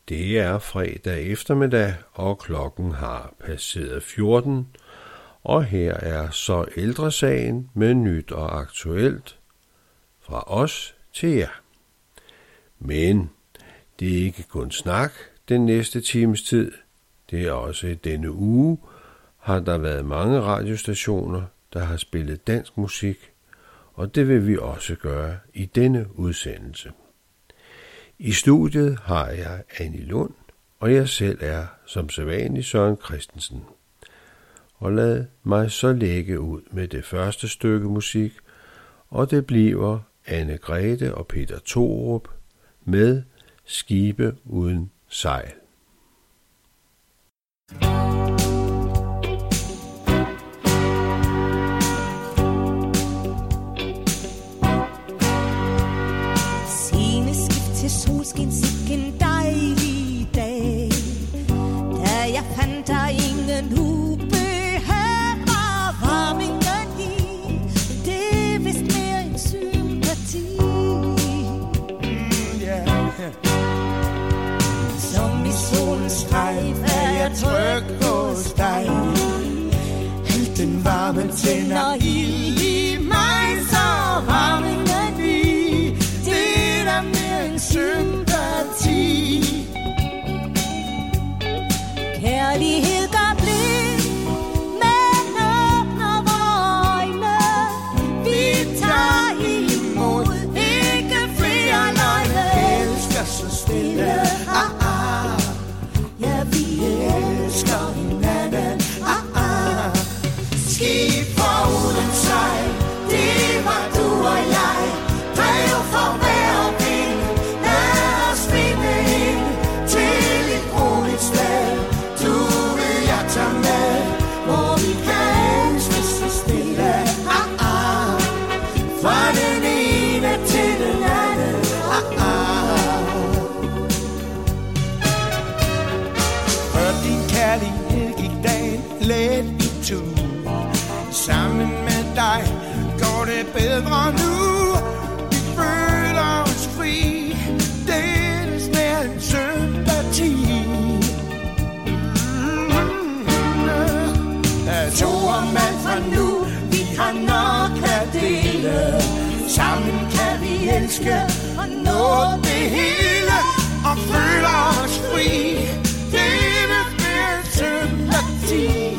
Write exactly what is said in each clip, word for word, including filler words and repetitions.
Det er fredag eftermiddag, og klokken har passeret fjorten, og her er så Ældresagen med nyt og aktuelt fra os til jer. Men det er ikke kun snak den næste times tid. Det er også i denne uge har der været mange radiostationer, der har spillet dansk musik, og det vil vi også gøre i denne udsendelse. I studiet har jeg Annie Lund, og jeg selv er som sædvanlig Søren Christensen. Og lad mig så lægge ud med det første stykke musik, og det bliver Anne-Grethe og Peter Thorup med Skibe uden sejl. Solskin, sikken dejlig dag. Da jeg fandt der ingen hube her var varmingen i. Det er vist mere en sympati. mm, yeah. Som i solens strejf er jeg tryg hos dig. Alt den varme tænder ild i mig, så varmingen i. Det er der mere en sympati. Kærlighed gør blind, men åbner vore øjne. Vi tager imod, ikke flere løgne. Elsker så stille, ah ah. Ja, vi elsker hinanden, ah ah. Skib for uden sejl, det var du og jeg. Drev for hver vind, lad os finde ind til et roligt sted. Du vil jeg tage med, hvor vi kan elske så stille, ah ah. Fra den ene til den anden, ah ah. For din kærlighed gik dagen let i tur. Sammen med dig går det bedre nu. Vi føler os fri. Det er mere en sympati. Mm-hmm. To og mand fra nu, vi har nok at dele. Sammen kan vi elske og nå det hele. Og føle os fri. Det er mere en sympati.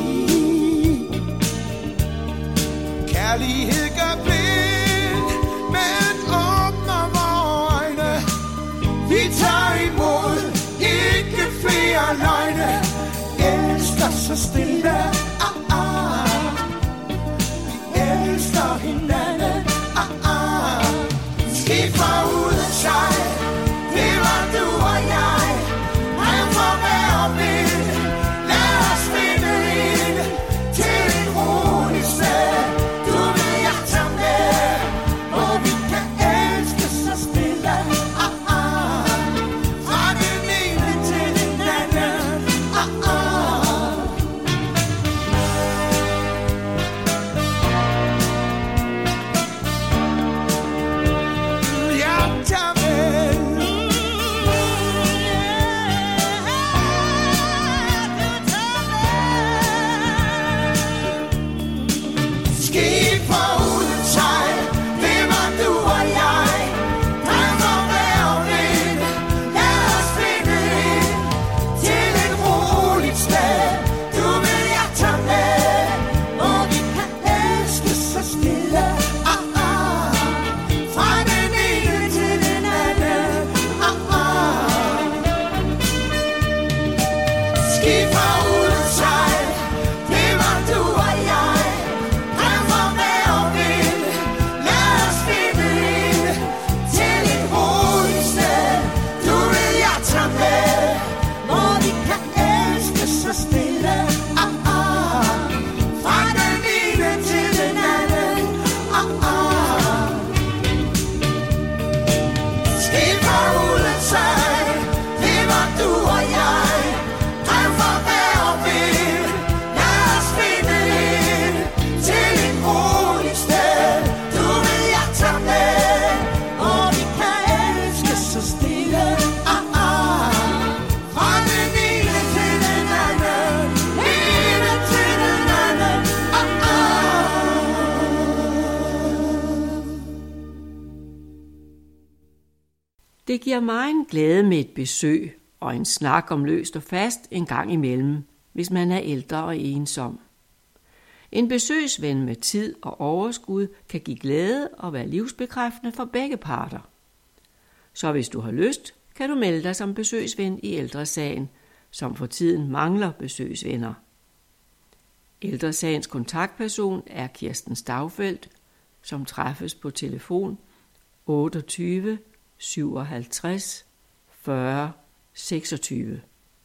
Kærlighed gør blind, men åbner vore øjne. Vi tager imod, ikke flere løgne. Elsker så stille, ah ah. Vi elsker hinanden, ah ah. Skib for uden sejl, det var du og jeg. Han får hver vind, lad os finde ind til et roligt sted. Det giver mig en glæde med et besøg og en snak om løst og fast en gang imellem, hvis man er ældre og ensom. En besøgsven med tid og overskud kan give glæde og være livsbekræftende for begge parter. Så hvis du har lyst, kan du melde dig som besøgsven i Ældre Sagen, som for tiden mangler besøgsvenner. Ældre Sagens kontaktperson er Kirsten Staufeldt, som træffes på telefon otteogtyve syvoghalvtreds fyrre seksogtyve.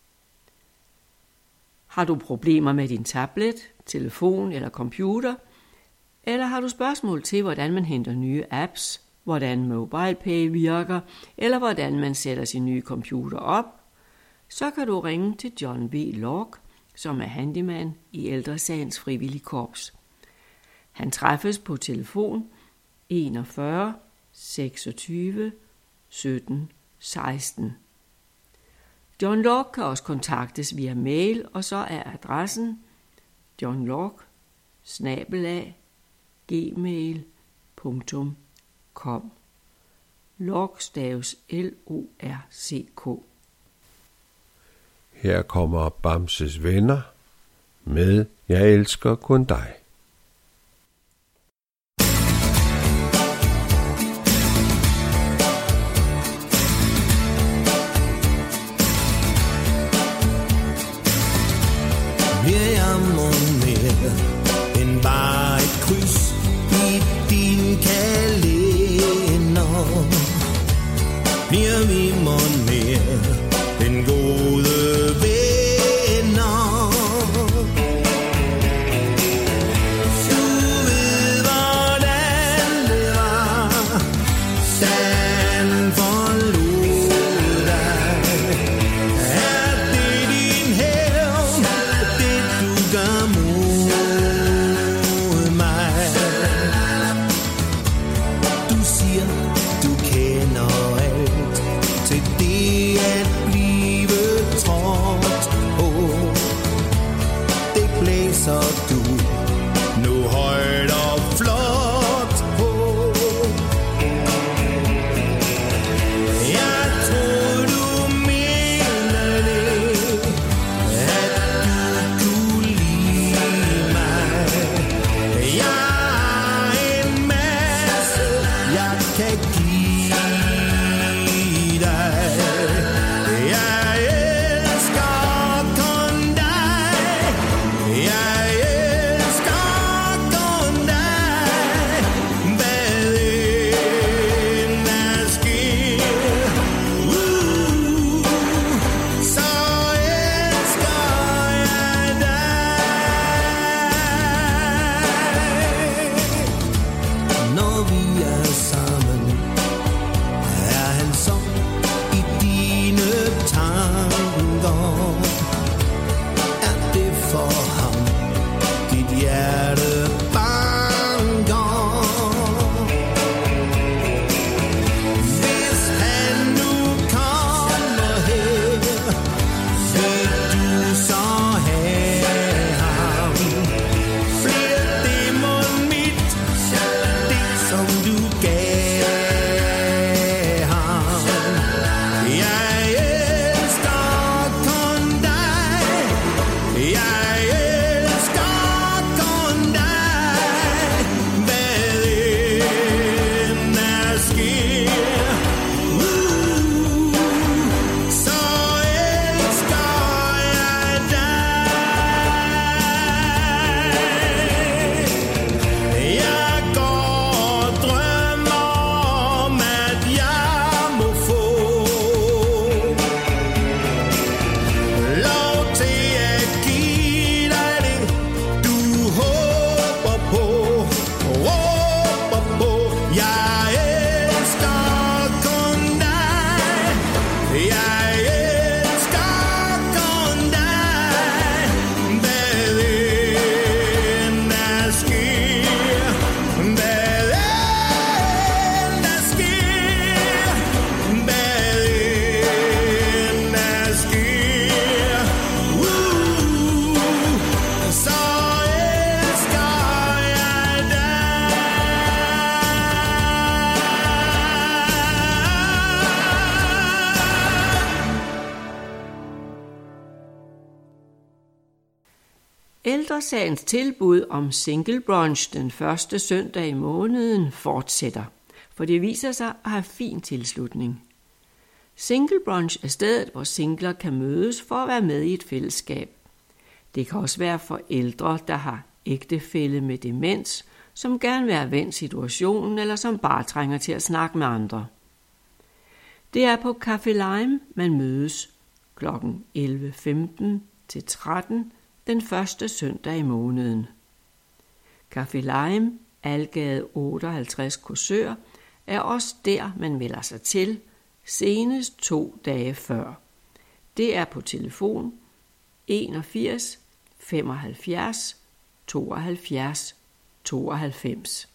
Har du problemer med din tablet, telefon eller computer, eller har du spørgsmål til, hvordan man henter nye apps, hvordan MobilePay virker, eller hvordan man sætter sin nye computer op, så kan du ringe til John V. Lork, som er handyman i Ældre Sagens frivillige korps. Han træffes på telefon enogfyrre seksogtyve sytten seksten. John Lork kan også kontaktes via mail, og så er adressen johnlork bindestreg gmail punktum com. Lork staves L O R C K. Her kommer Bamses Venner med Jeg elsker kun dig. Bliver jeg mon mere end bare et kryds i din kalender? Bliver vi mon mere end gode venner? Du ved, hvordan det var, stand forlod dig. Er det din hævn, det du gør mod mig? Du siger, du kender alt til det at blive trådt på. Det blæser du nu højt og flot på. Jeg troede du mente det, at du kunne lide mig. Jeg har en masse, jeg kan give dig. Ældresagens tilbud om single brunch den første søndag i måneden fortsætter, for det viser sig at have fin tilslutning. Single brunch er stedet, hvor singler kan mødes for at være med i et fællesskab. Det kan også være for ældre, der har ægtefælle med demens, som gerne vil have vendt situationen, eller som bare trænger til at snakke med andre. Det er på Café Lime, man mødes kl. elleve femten til tretten den første søndag i måneden. Café Lime, Algade otteoghalvtreds Korsør, er også der, man melder sig til, senest to dage før. Det er på telefon enogfirs femoghalvfjerds tooghalvfjerds tooghalvfems.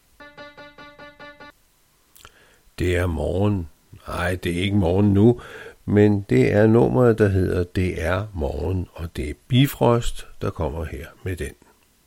Det er morgen. Nej, det er ikke morgen nu, men det er nummeret, der hedder Det er morgen, og det er Bifrost, der kommer her med den.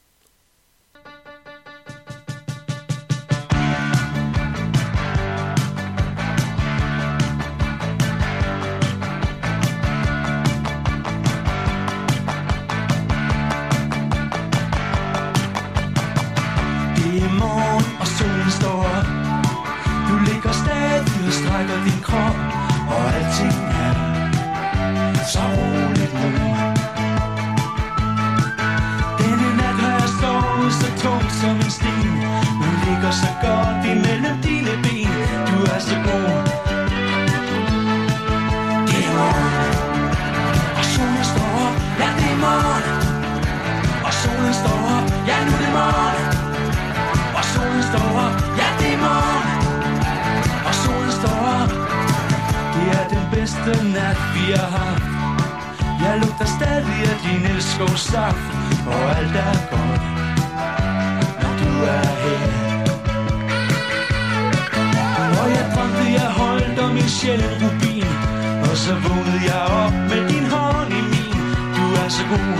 Nat vi har haft. Jeg lugter stadig af din elskovssaft, og alt er godt, når du er her. Og jeg drømte, jeg holdt om en sjælden rubin, og så vågnede jeg op med din hånd i min. Du er så god.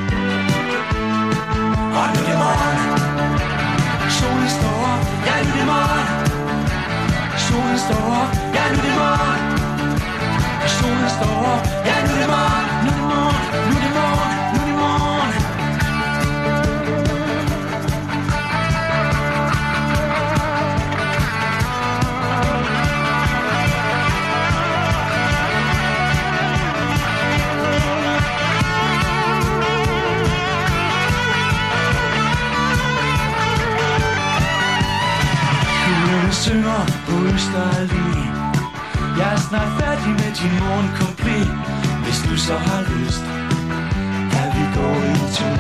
Og nu er det morgen. Solen står op. Ja, nu er det morgen. Solen står op. Ja, nu er det morgen. Solen står op. Ja, nu er det morgen. Nu er det morgen. Nu er det morgen. Nu er det morgen. Fuglene synger på Østerallé. Jeg er snart færdig med din morgenkomplet. Hvis du så har lyst, kan vi gå en tur.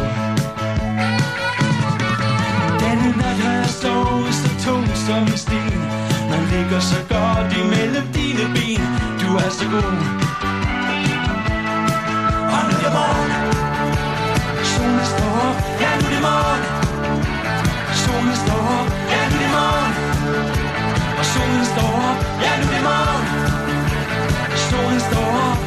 Denne nat har jeg sovet så tung som en sten. Man ligger så godt imellem dine ben. Du er så god. Og nu er det morgen. Solen står op. Ja, nu er det morgen. Solen står op. Ja, nu er det morgen. Og solen står op. Ja, nu er det morgen. Solen står op.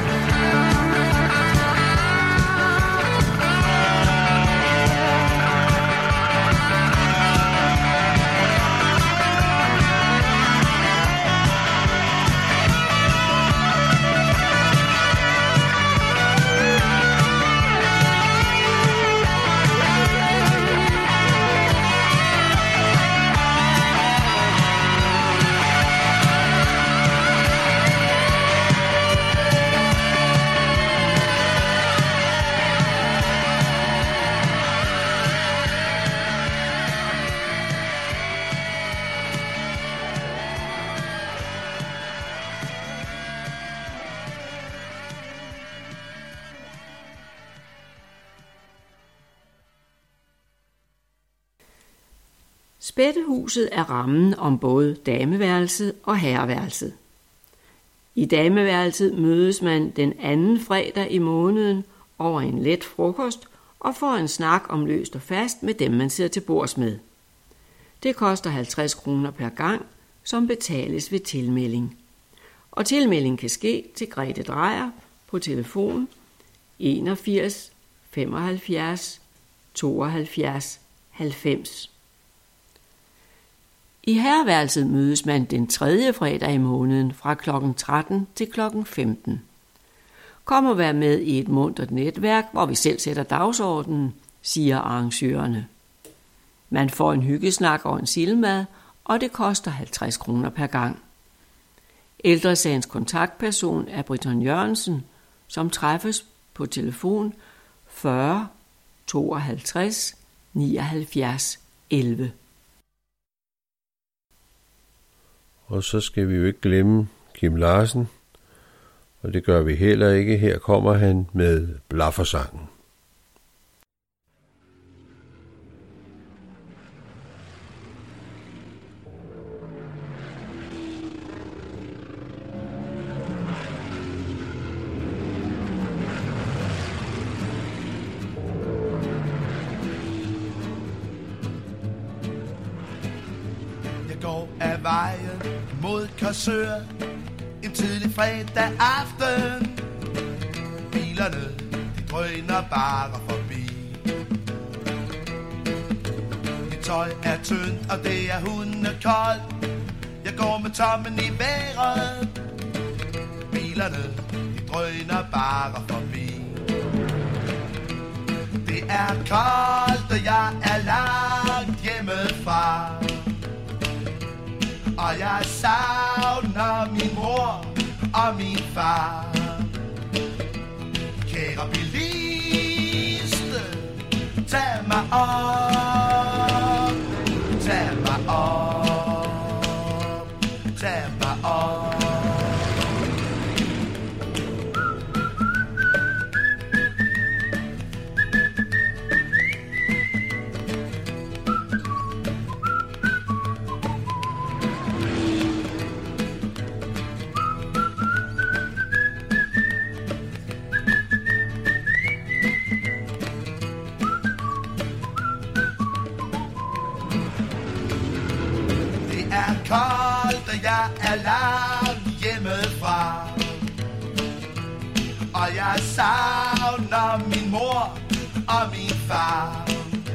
Spættehuset er rammen om både dameværelset og herreværelset. I dameværelset mødes man den anden fredag i måneden over en let frokost og får en snak om løst og fast med dem, man sidder til bords med. Det koster halvtreds kroner per gang, som betales ved tilmelding. Og tilmelding kan ske til Grete Drejer på telefon enogfirs femoghalvfjerds tooghalvfjerds halvfems. I herreværelset mødes man den tredje fredag i måneden fra klokken tretten til klokken femten. Kom og vær med i et muntert netværk, hvor vi selv sætter dagsordenen, siger arrangørerne. Man får en hyggesnak og en sildemad, og det koster halvtreds kroner per gang. Ældresagens kontaktperson er Briton Jørgensen, som træffes på telefon fyrre tooghalvtreds nioghalvfjerds elleve. Og så skal vi jo ikke glemme Kim Larsen, og det gør vi heller ikke. Her kommer han med Blaffersangen. Går af vejen mod Korsør en tidlig fredag aften. Bilerne, de drøner bare forbi. Mit tøj er tyndt, og det er hundekoldt. Jeg går med tommen i vejret. Bilerne, de drøner bare forbi. Det er koldt, og jeg er langt hjemmefra. Og jeg savner min mor og min far. Kære biliste, tag mig op, tag mig op, tag mig op. Koldt, og jeg er langt hjemmefra. Og jeg savner min mor og min far.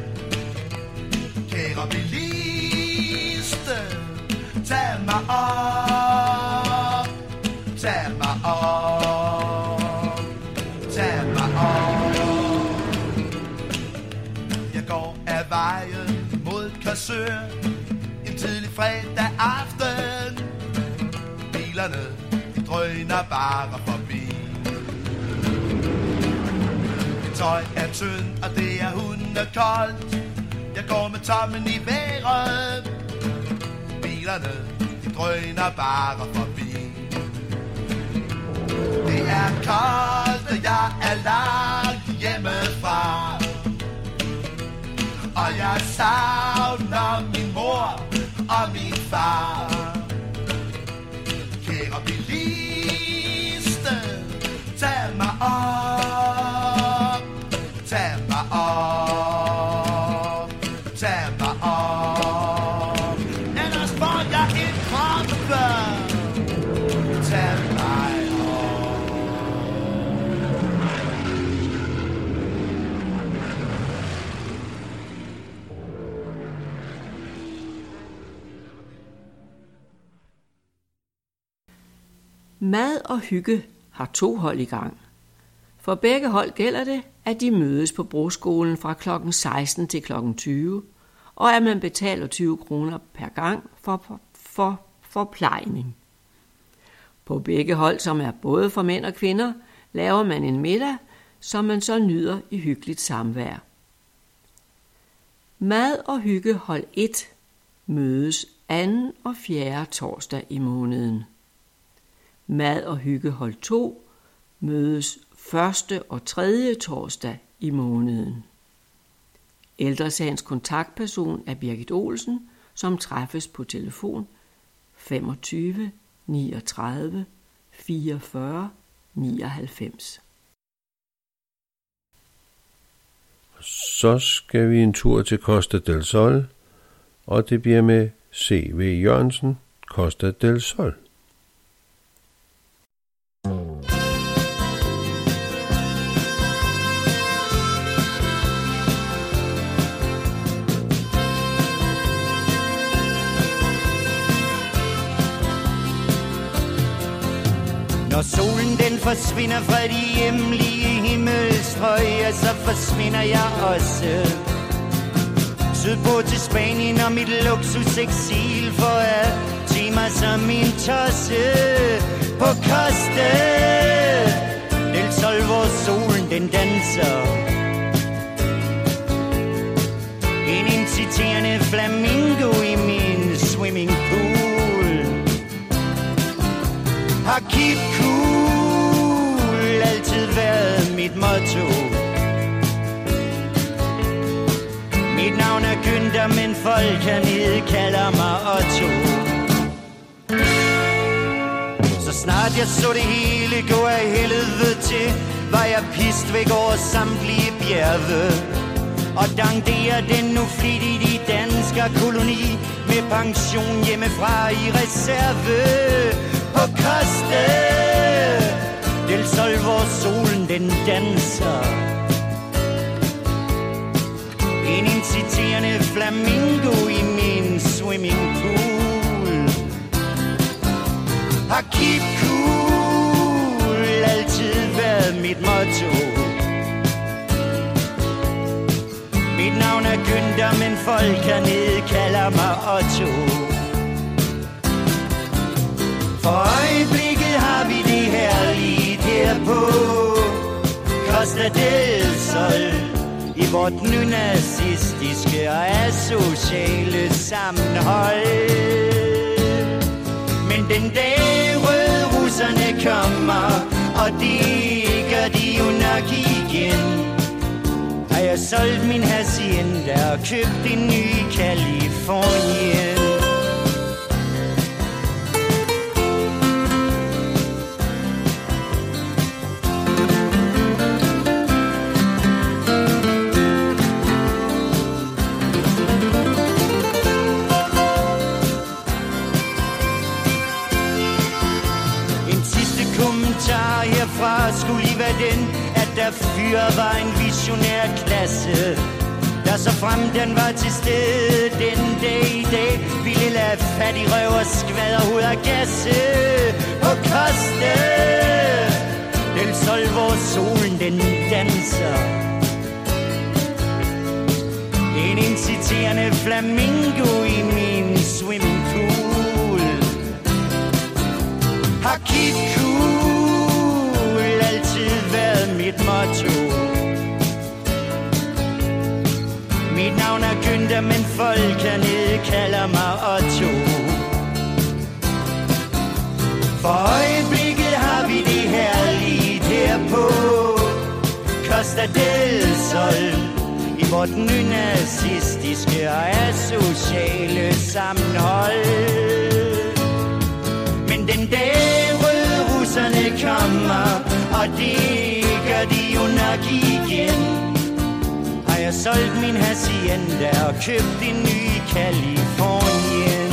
Kære biliste, tag mig op, tag mig op, tag mig op. Jeg går af vejen mod Korsør tidlig fredag aften. Bilerne, de drøner bare forbi. Mit tøj er tyndt, og det er hundekoldt. Jeg går med tommen i vejret. Bilerne, de drøner bare forbi. Det er koldt, og jeg er langt hjemmefra. Og jeg savner min mor og min far. Kære biliste, tag mig op, tag mig op, tag mig op. Ellers får jeg en krampe. Tag mig op. Mad og hygge har to hold i gang. For begge hold gælder det, at de mødes på broskolen fra klokken seksten til klokken tyve, og at man betaler tyve kroner per gang for, for forplejning. På begge hold, som er både for mænd og kvinder, laver man en middag, som man så nyder i hyggeligt samvær. Mad og hygge hold et mødes anden og fjerde torsdag i måneden. Mad og hygge hold to mødes første og tredje torsdag i måneden. Ældresagens kontaktperson er Birgit Olsen, som træffes på telefon femogtyve niogtredive fireogfyrre nioghalvfems. Så skal vi en tur til Costa del Sol, og det bliver med C V Jørgensen, Costa del Sol. Når solen den forsvinder fra de hjemlige himmelstrøg, og så forsvinder jeg også sydpå til Spanien og mit luksuseksil, for at tage mig som en tosse på Costa del Sol, hvor solen den danser. En inciterende flamingo i min swimmingpool har keep cool altid været mit motto. Mit navn er Günther, men folk hernede kalder mig Otto. Så snart jeg så det hele gå af helvede til, var jeg pist væk over samtlige bjerge og dankderer den nu flittigt i dansker koloni med pension hjemmefra i reserve på Costa del Sol, hvor solen den danser. En inciterende flamingo i min swimmingpool har keep cool altid været mit motto. Mit navn er Günther, men folk hernede kalder mig Otto. For øjeblikket har vi det herligt her på Costa del Sol, i vort nynazistiske og asociale sammenhold. Men den dag rødrusserne kommer, og det gør de jo nok igen, har jeg solgt min hacienda og købt en ny i Californien. Herfra skulle lige være den, at der fyre var en visionær klasse, der så frem den var til stede den dag i dag, ville lade fattig røv og skvader ud af gasse på Costa del Sol, hvor solen den danser. En inciterende flamingo i min swimmingpool har keep cool altid været mit motto. Mit navn er Günther, men folk hernede kalder mig Otto. For øjeblikket har vi det herligt her på Costa del Sol, i vort nynazistiske og asociale sammenhold. Men den dag rødrusserne kommer, og det gør de jo nok igen, har jeg solgt min hacienda og købt en ny i Californien.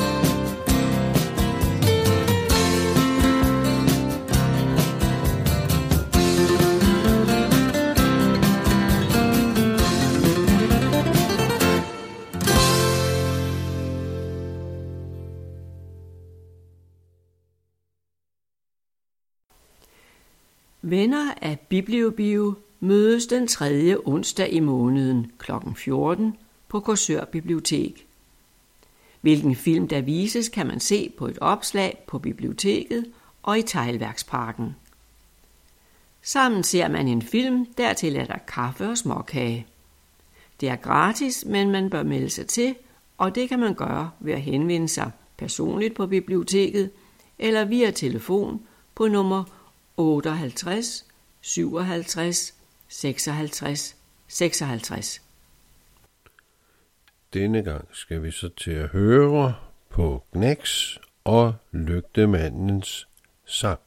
Venner af Bibliobio mødes den tredje onsdag i måneden klokken fjorten på Korsør Bibliotek. Hvilken film der vises, kan man se på et opslag på biblioteket og i Teglværksparken. Sammen ser man en film, dertil er der kaffe og småkage. Det er gratis, men man bør melde sig til, og det kan man gøre ved at henvende sig personligt på biblioteket eller via telefon på nummer otteoghalvtreds syvoghalvtreds seksoghalvtreds seksoghalvtreds. Denne gang skal vi så til at høre på Gnex og Lygtemandens sang.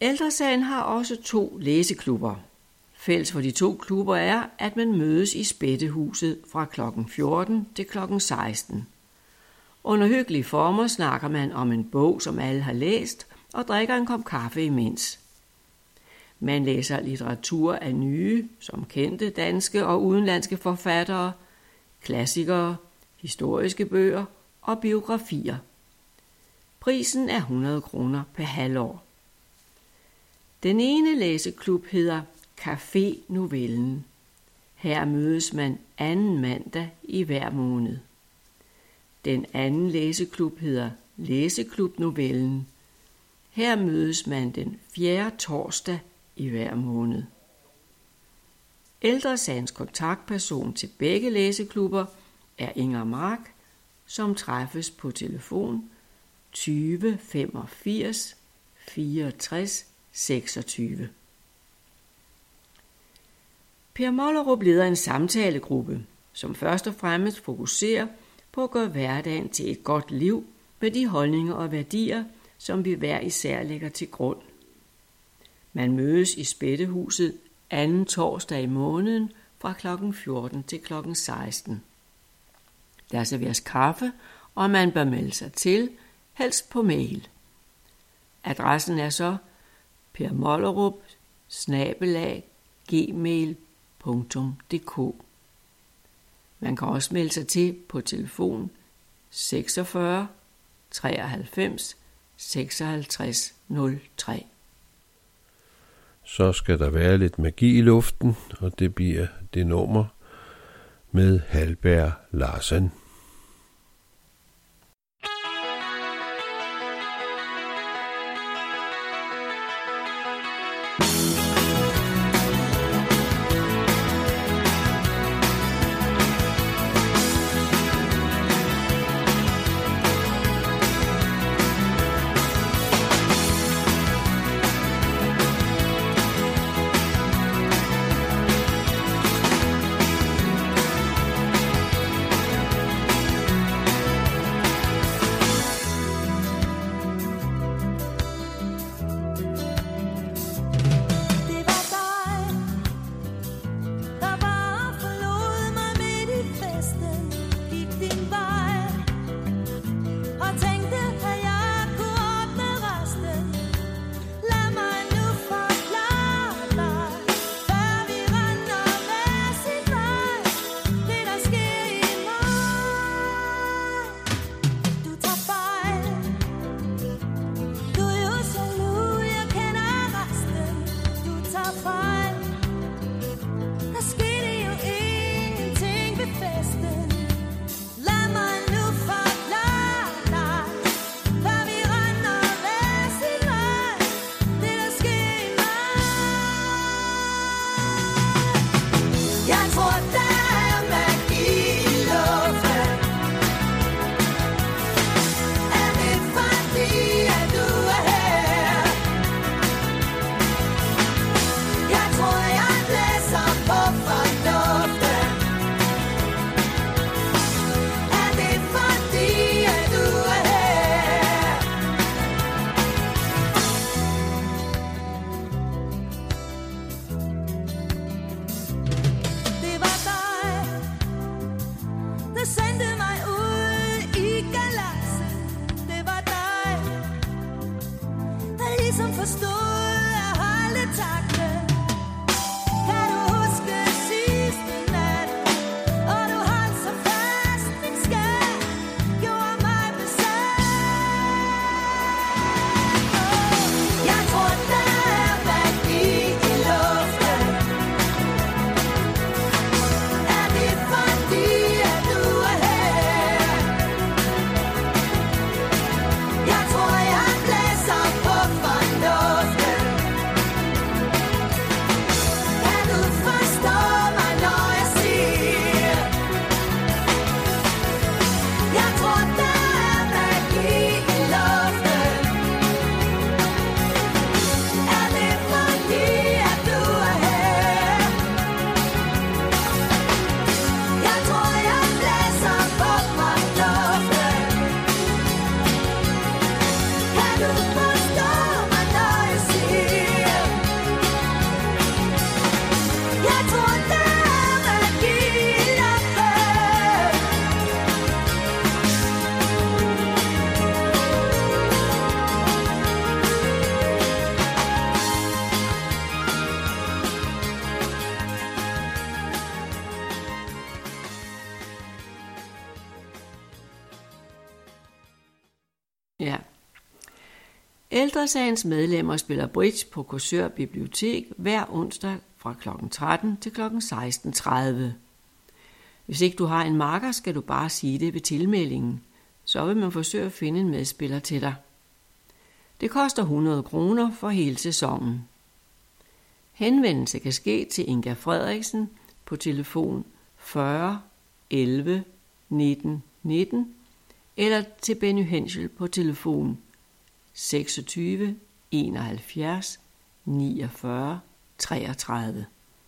Ældresagen har også to læseklubber. Fælles for de to klubber er, at man mødes i Spættehuset fra klokken fjorten til klokken seksten. Under hyggelige former snakker man om en bog, som alle har læst, og drikker en kop kaffe imens. Man læser litteratur af nye, som kendte danske og udenlandske forfattere, klassikere, historiske bøger og biografier. Prisen er hundrede kroner per halvår. Den ene læseklub hedder Café Novellen. Her mødes man anden mandag i hver måned. Den anden læseklub hedder Læseklub Novellen. Her mødes man den fjerde torsdag i hver måned. Ældresagens kontaktperson til begge læseklubber er Inger Mark, som træffes på telefon tyve femogfirs fireogtres seksogtyve. Per Mollerup leder en samtalegruppe, som først og fremmest fokuserer på at gøre hverdagen til et godt liv med de holdninger og værdier, som vi hver især lægger til grund. Man mødes i Spættehuset anden torsdag i måneden fra klokken fjorten til klokken seksten. Der serveres kaffe, og man bør melde sig til, helst på mail. Adressen er så permollerup bindestreg gmail punktum dk. Man kan også melde sig til på telefon seksogfyrre treoghalvfems seksoghalvtreds nul tre. Så skal der være lidt magi i luften, og det bliver det nummer med Halberg Larsen. Jeg tror, jeg blæser på fornuften. Ældresagens medlemmer spiller bridge på Korsør Bibliotek hver onsdag fra klokken tretten til klokken seksten tredive. Hvis ikke du har en makker, skal du bare sige det ved tilmeldingen. Så vil man forsøge at finde en medspiller til dig. Det koster hundrede kroner for hele sæsonen. Henvendelse kan ske til Inga Frederiksen på telefon fyrre elleve nitten nitten eller til Benny Henschel på telefon seksogtyve enoghalvfjerds niogfyrre treogtredive.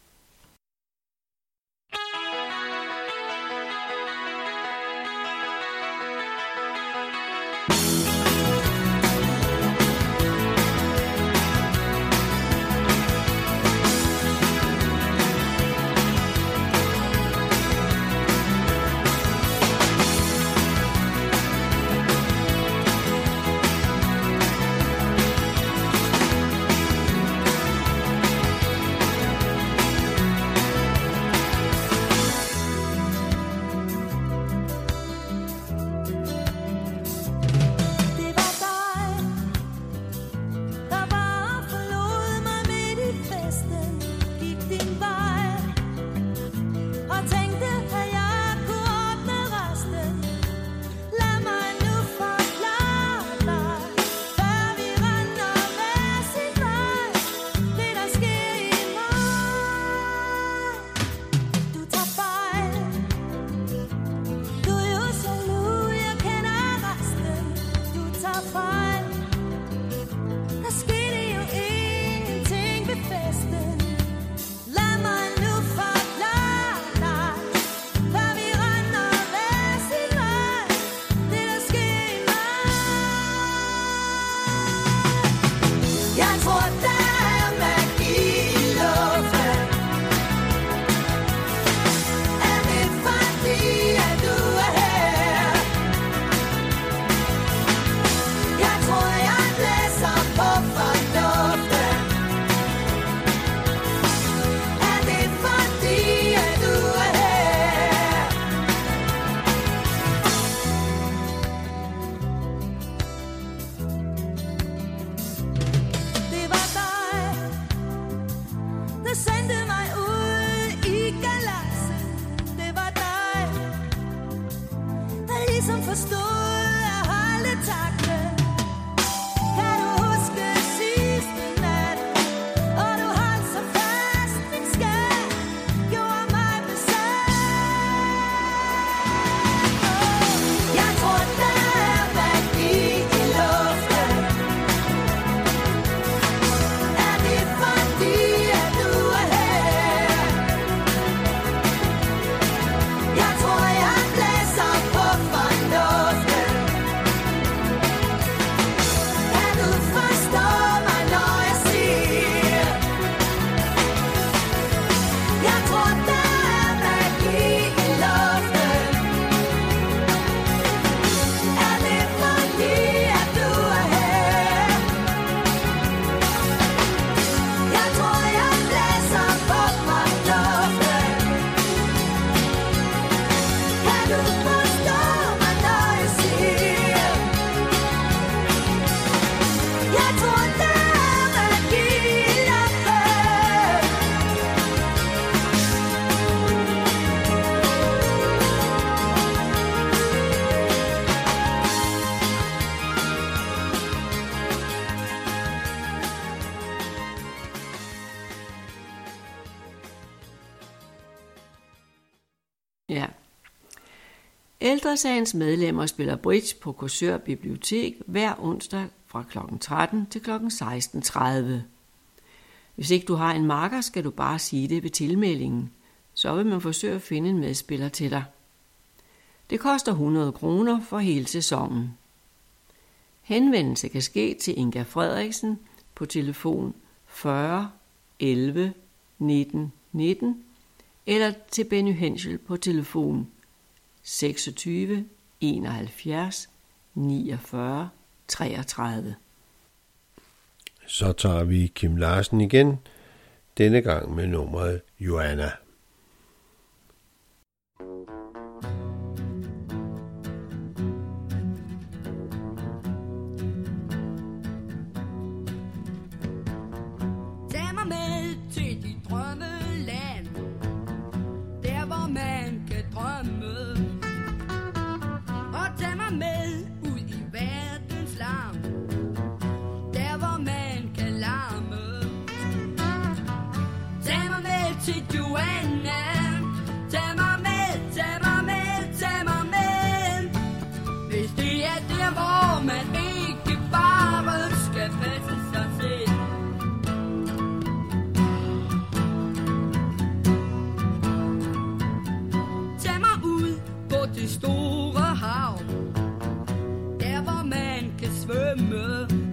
Ja. Ældresagens medlemmer spiller bridge på Korsør Bibliotek hver onsdag fra klokken tretten til klokken seksten tredive. Hvis ikke du har en makker, skal du bare sige det ved tilmeldingen. Så vil man forsøge at finde en medspiller til dig. Det koster hundrede kroner for hele sæsonen. Henvendelse kan ske til Inga Frederiksen på telefon fyrre elleve nitten nitten eller til Benny Henschel på telefon seksogtyve enoghalvfjerds niogfyrre treogtredive. Så tager vi Kim Larsen igen, denne gang med nummeret Joanna. til Joanna. Tag mig med, tag mig med, tag mig med. Hvis det er der, hvor man ikke bare skal passe sig selv. Tag mig ud på det store hav, der hvor man kan svømme.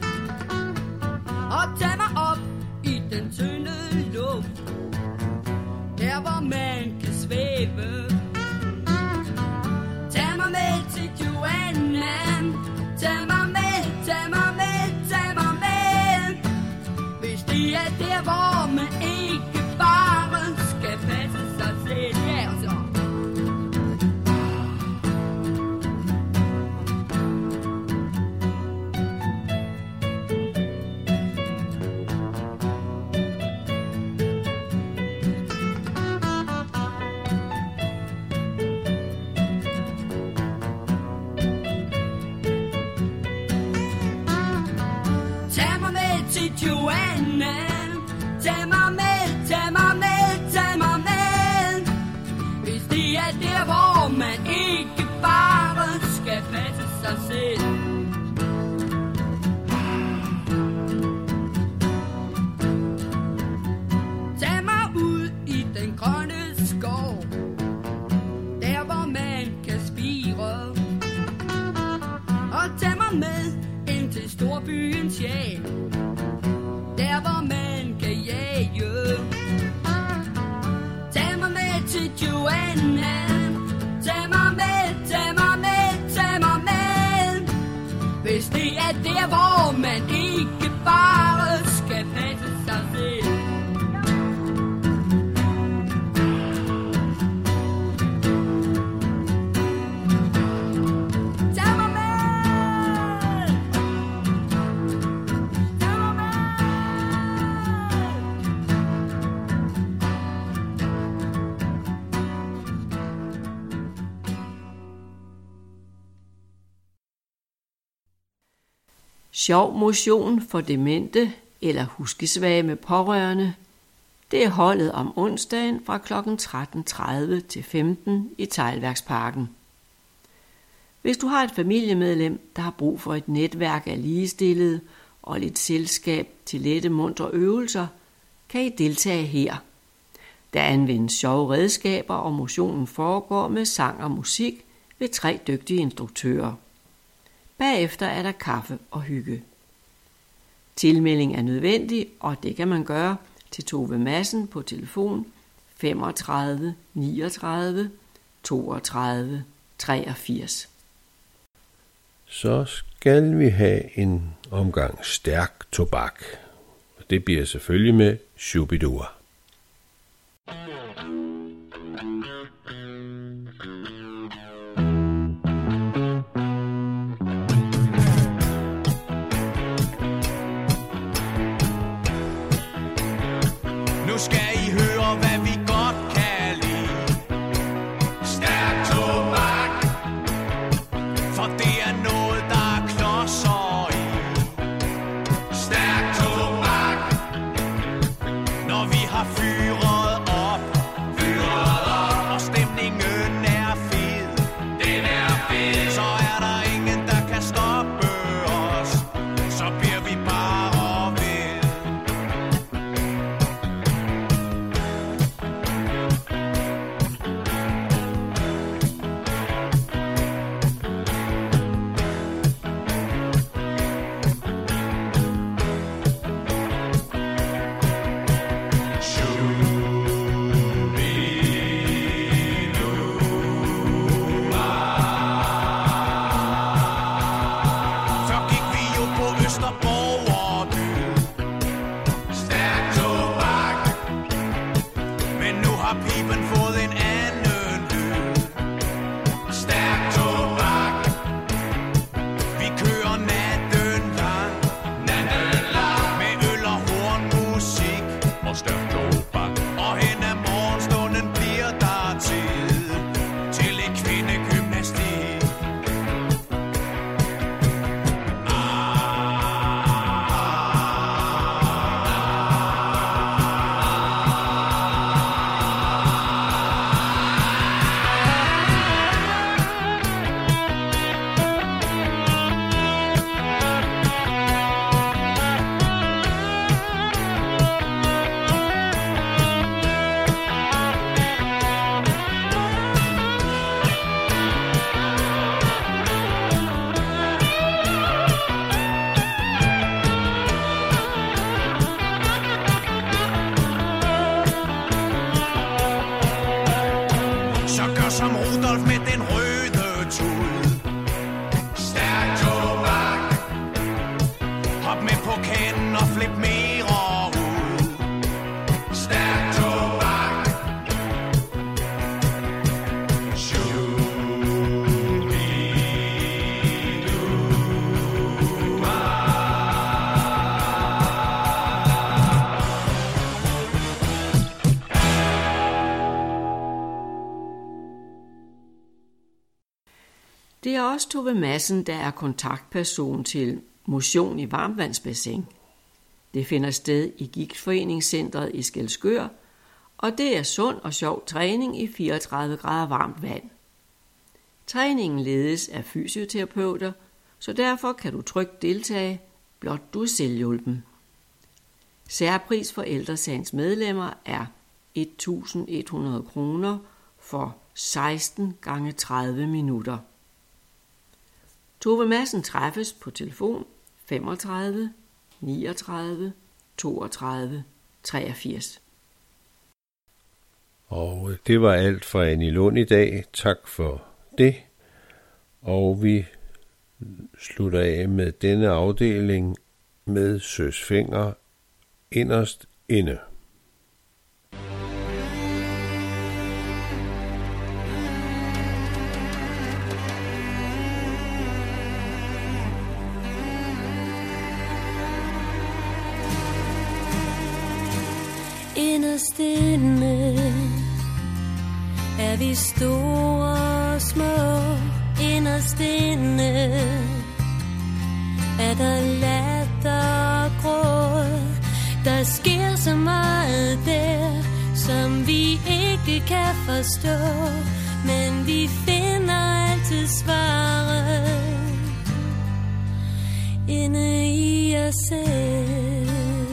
Og tag mig op i den tynde luft, der hvor man kan svæve. Tag mig med til Joanna. Tag mig med, tag mig med, tag mig med. Hvis det er der, hvor man ikke bare skal passe sig selv. Ja, og så. Joanna, tag mig med, tag mig med, tag mig med. Hvis det er der, hvor man ikke bare skal passe sig selv. Tag mig ud i den grønne skov, der hvor man kan spire. Og tag mig med ind til storbyens sjæl, der hvor man kan jage. Tag mig med til Joanna. Tag mig med, tag mig med, tag mig med. Hvis det er der, hvor man ikke bare skal passe sig selv. Sjov motion for demente eller huskesvage med pårørende, det er holdet om onsdagen fra klokken tretten tredive til femten i Teglværksparken. Hvis du har et familiemedlem, der har brug for et netværk af ligestillede og lidt selskab til lette muntre øvelser, kan I deltage her. Der anvendes sjove redskaber, og motionen foregår med sang og musik ved tre dygtige instruktører. Bagefter er der kaffe og hygge. Tilmelding er nødvendig, og det kan man gøre til Tove Madsen på telefon femogtredive niogtredive toogtredive treogfirs. Så skal vi have en omgang stærk tobak. Det bliver selvfølgelig med Shubidua. Det er også Tove Madsen, der er kontaktperson til motion i varmvandsbassin. Det finder sted i Gigtforeningscentret i Skælskør, og det er sund og sjov træning i fireogtredive grader varmt vand. Træningen ledes af fysioterapeuter, så derfor kan du trygt deltage, blot du er selvhjulpen. Særpris for Ældresagens medlemmer er et tusind et hundrede kroner for seksten gange tredive minutter. Tove Madsen træffes på telefon femogtredive niogtredive toogtredive treogfirs. Og det var alt fra Annie Lund i dag. Tak for det. Og vi slutter af med denne afdeling med Søs Fenger inderst inde. Inderst inde er vi store og små. Inderst inde er der latter og gråd. Der sker så meget der, som vi ikke kan forstå, men vi finder altid svaret inde i os selv.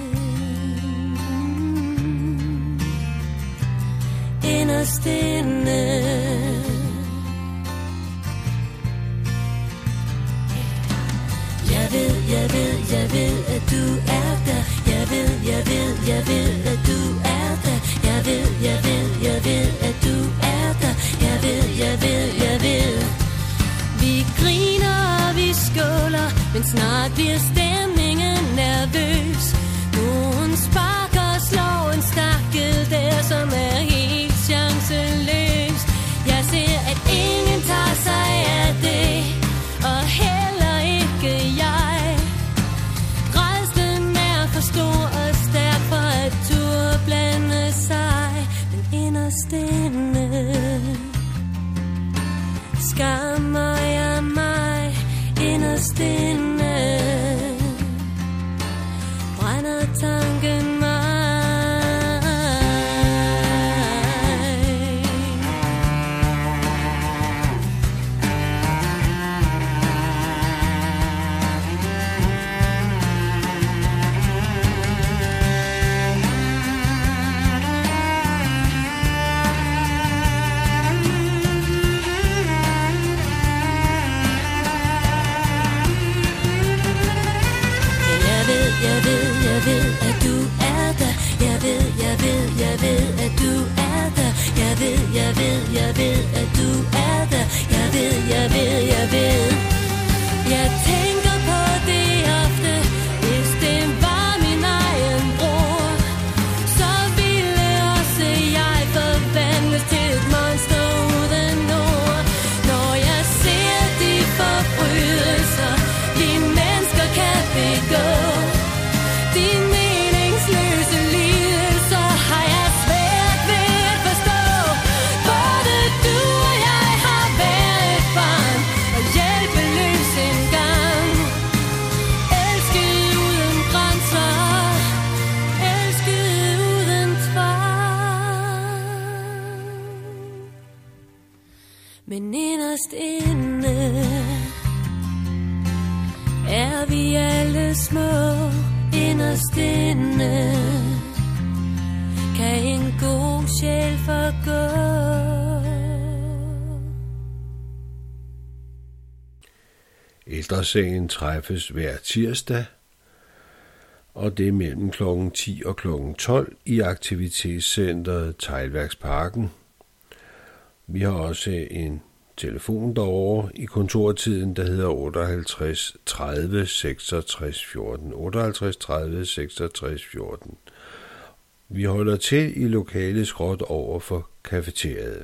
Inderst inde Jeg ved, jeg ved, jeg ved, at du er der. Jeg ved, jeg ved, jeg ved, at du er der. Jeg ved, jeg ved, jeg ved, at du er der. Jeg ved, jeg ved, jeg ved. Vi griner og vi skåler, men snart bliver stemningen nervøs. Nogen sparker og slår en stakkel der, som er helt chanceløs. Jeg ser, at ingen tager sig af det, og heller ikke jeg. Rædslen er for stor og stærk for at turde blande sig. Men inderst inde skammer jeg mig. Inderst inde brænder tanken mig. Jeg ved, jeg ved, at du er der. Jeg ved, jeg ved, jeg ved, at du er der. Jeg ved, jeg ved, jeg ved, at du er der. Jeg ved, jeg ved, jeg ved. Jeg tænker på det ofte. Hvis det var min egen bror, så ville også jeg forvandles til et monster uden ord. Når jeg ser de forbrydelser, vi mennesker kan begå, de meningsløse lidelser, har jeg svært ved at forstå. Både du og jeg har været barn og hjælpeløs engang. Elsket uden grænser, elsket uden tvang. Men inderst inde er vi alle små. Inderst inde kan en god sjæl forgå. Ældresagen træffes hver tirsdag, og det er mellem klokken ti og klokken tolv i aktivitetscentret Teglværksparken. Vi har også en telefon derovre i kontortiden, der hedder otteoghalvtreds tredive seksogtres fjorten. otteoghalvtreds tredive seksogtres fjorten. Vi holder til i lokale skråt over for kafeteriet.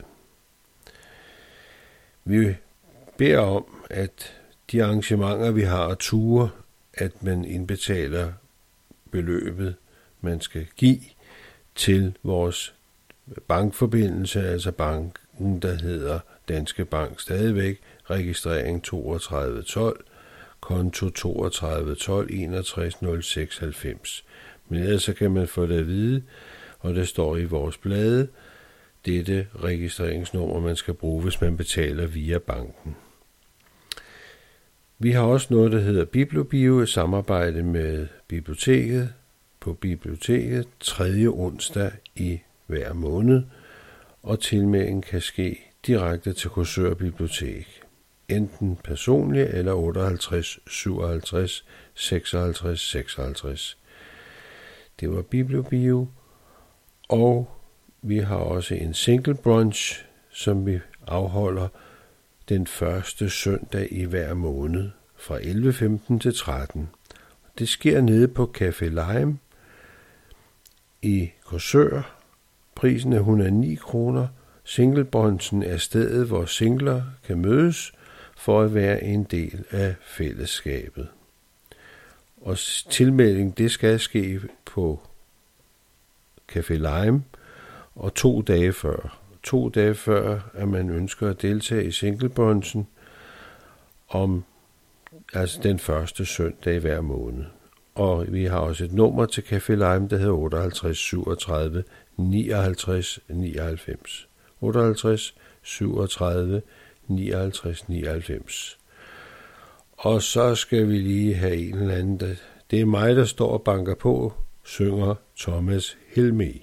Vi beder om, at de arrangementer, vi har at ture, at man indbetaler beløbet, man skal give til vores bankforbindelse, altså banken, der hedder Danske Bank stadigvæk, registrering toogtredive tolv, konto toogtredive tolv enogtres nul seks halvfems. Men ellers så kan man få det at vide, og det står i vores blade, dette registreringsnummer, man skal bruge, hvis man betaler via banken. Vi har også noget, der hedder Bibliobio, et samarbejde med biblioteket på biblioteket tredje onsdag i hver måned, og tilmelding kan ske direkte til Korsør Bibliotek, enten personligt eller otteoghalvtreds syvoghalvtreds seksoghalvtreds seksoghalvtreds. Det var Bibliobio, og vi har også en single brunch, som vi afholder den første søndag i hver måned fra elleve femten til tretten. Det sker nede på Café Lime i Korsør. Prisen er et hundrede og ni kroner. Singlebrunchen er stedet, hvor singler kan mødes for at være en del af fællesskabet. Og tilmelding, det skal ske på Café Lime, og to dage før. To dage før, at man ønsker at deltage i singlebrunchen om altså den første søndag i hver måned. Og vi har også et nummer til Café Lime, der hedder otteoghalvtreds syvogtredive nioghalvtreds nioghalvfems. otteoghalvtreds syvogtredive nioghalvtreds nioghalvfems. Og så skal vi lige have en eller anden, der, det er mig, der står og banker på, synger Thomas Helmig.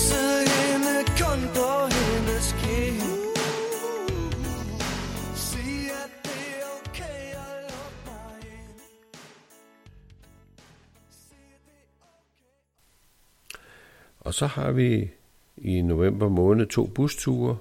See Og så har vi i november måned to busture,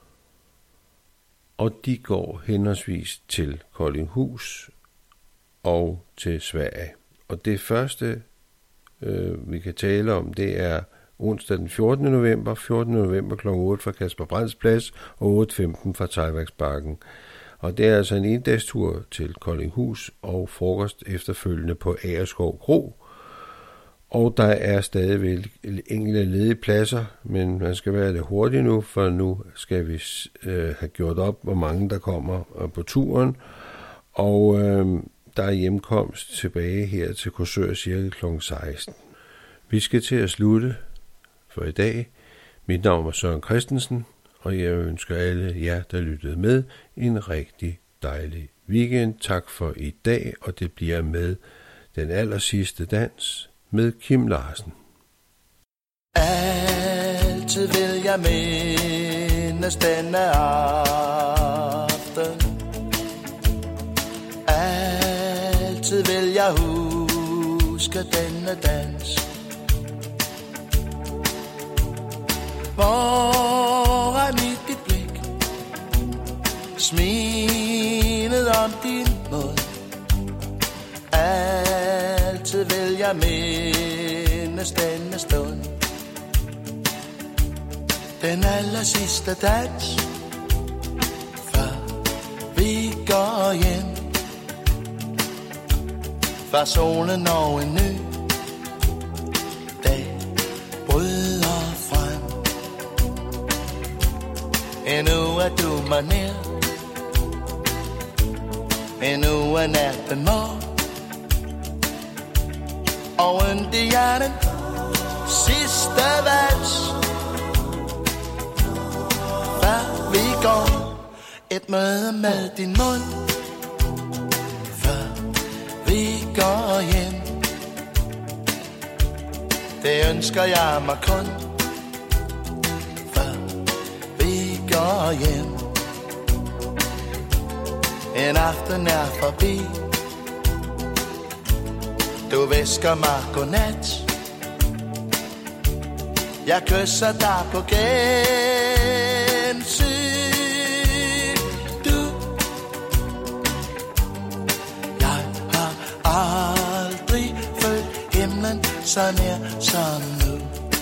og de går henholdsvis til Koldinghus og til Sverige. Og det første, øh, vi kan tale om, det er onsdag den fjortende november, fjortende november klokken otte fra Kasper Brands Plads og otte femten fra Teglværksbakken. Og det er altså en endagstur til Koldinghus og frokost efterfølgende på Agerskov Kro. Og der er stadigvæk enkelte ledige pladser, men man skal være lidt hurtig nu, for nu skal vi øh, have gjort op, hvor mange der kommer øh, på turen. Og øh, der er hjemkomst tilbage her til Korsør cirka klokken seksten. Vi skal til at slutte for i dag. Mit navn er Søren Christensen, og jeg ønsker alle jer, der lyttede med, en rigtig dejlig weekend. Tak for i dag, og det bliver med den aller sidste dans med Kim Larsen. Altid vil jeg mindes denne aften. Altid vil jeg huske denne dans. Hvor er mit blik? Smilet om din mund. Altid vil jeg mindes denne stund. Den aller sidste dans, før vi går hjem. Før solen og en ny dag bryder frem. Endnu er du mig nær. Endnu er natten mørk. Og det er den sidste vals. Før vi går et møde med din mund. Før vi går hjem. Det ønsker jeg mig kun. Før vi går hjem. En aften er forbi. Du visker mig godnat. Jeg kysser dig på gensyn. Du, jeg har aldrig følt himlen så nær som nu.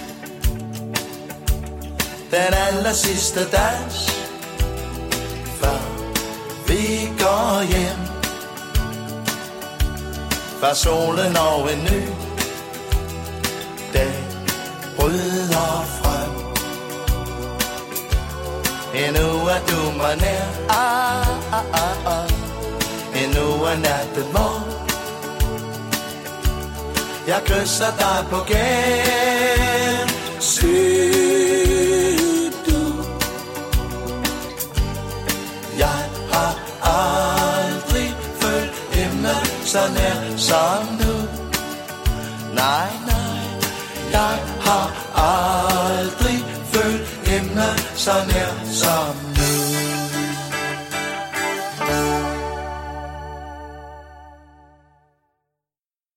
Den aller sidste dans, før vi går hjem. Før solen og en ny dag bryder frem. Endnu er du mig nær. Ah, ah, ah, ah. Endnu er natten mørk. Jeg kysser dig på gensyn. Du, jeg har aldrig følt himlen så nær som nu. Nej, nej, jeg har aldrig følt himlen så nær som nu.